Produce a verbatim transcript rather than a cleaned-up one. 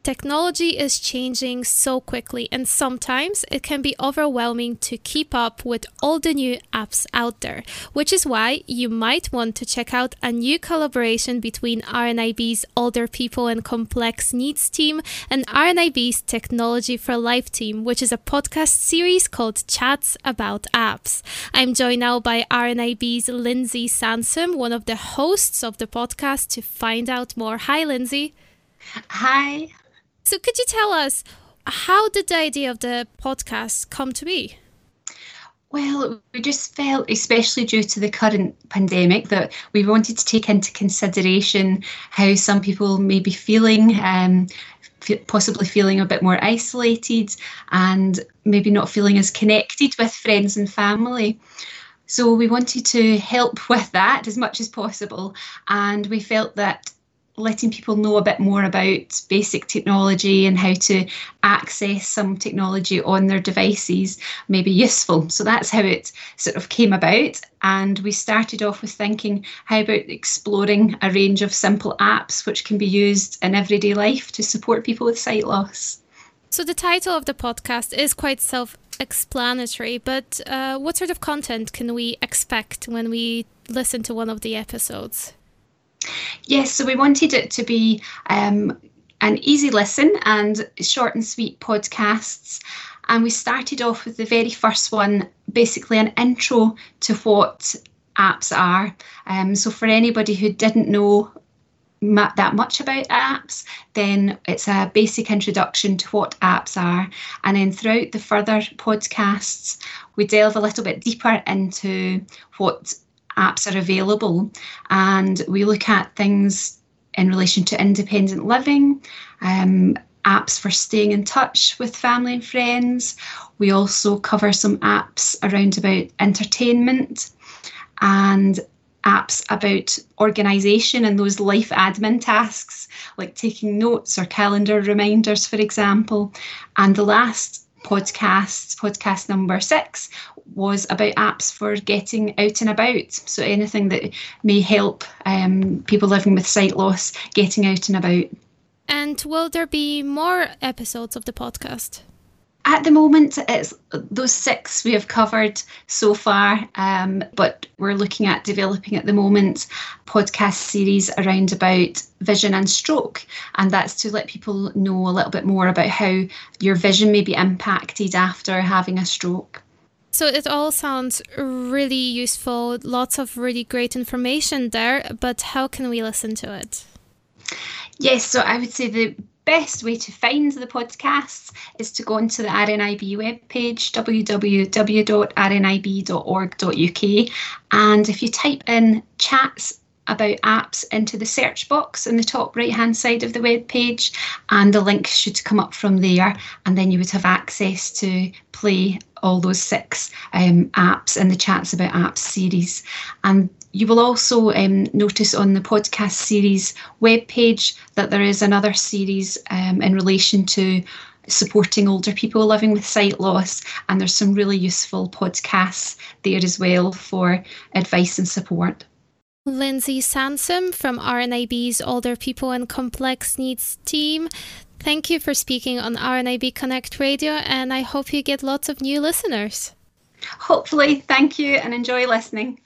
Technology is changing so quickly, and sometimes it can be overwhelming to keep up with all the new apps out there, which is why you might want to check out a new collaboration between R N I B's Older People and Complex Needs team and R N I B's Technology for Life team, which is a podcast series called Chats About Apps. I'm joined now by R N I B's Lindsay Sansom, one of the hosts of the podcast, to find out more. Hi, Lindsay. Hi. So could you tell us, how did the idea of the podcast come to be? Well, we just felt, especially due to the current pandemic, that we wanted to take into consideration how some people may be feeling, um, possibly feeling a bit more isolated and maybe not feeling as connected with friends and family. So we wanted to help with that as much as possible, and we felt that letting people know a bit more about basic technology and how to access some technology on their devices may be useful. So that's how it sort of came about. And we started off with thinking, how about exploring a range of simple apps which can be used in everyday life to support people with sight loss? So the title of the podcast is quite self-explanatory, but uh, what sort of content can we expect when we listen to one of the episodes? Yes, so we wanted it to be um, an easy listen and short and sweet podcasts. And we started off with the very first one, basically an intro to what apps are. Um, so for anybody who didn't know ma- that much about apps, then it's a basic introduction to what apps are. And then throughout the further podcasts, we delve a little bit deeper into what apps are available, and we look at things in relation to independent living, um, apps for staying in touch with family and friends. We also cover some apps around about entertainment and apps about organisation and those life admin tasks like taking notes or calendar reminders, for example. And the last podcast, podcast number six, was about apps for getting out and about. So anything that may help um, people living with sight loss getting out and about. And will there be more episodes of the podcast? At the moment, it's those six we have covered so far, um, but we're looking at developing at the moment podcast series around about vision and stroke, and that's to let people know a little bit more about how your vision may be impacted after having a stroke. So it all sounds really useful, lots of really great information there, but how can we listen to it? Yes, so I would say the best way to find the podcasts is to go onto the R N I B webpage, w w w dot r n i b dot org dot u k, and if you type in chats about apps into the search box in the top right hand side of the web page, and the link should come up from there, and then you would have access to play all those six um, apps in the Chats About Apps series. And you will also um, notice on the podcast series webpage that there is another series um, in relation to supporting older people living with sight loss, and there's some really useful podcasts there as well for advice and support. Lindsay Sansom from R N I B's Older People and Complex Needs team, thank you for speaking on R N I B Connect Radio, and I hope you get lots of new listeners. Hopefully, thank you and enjoy listening.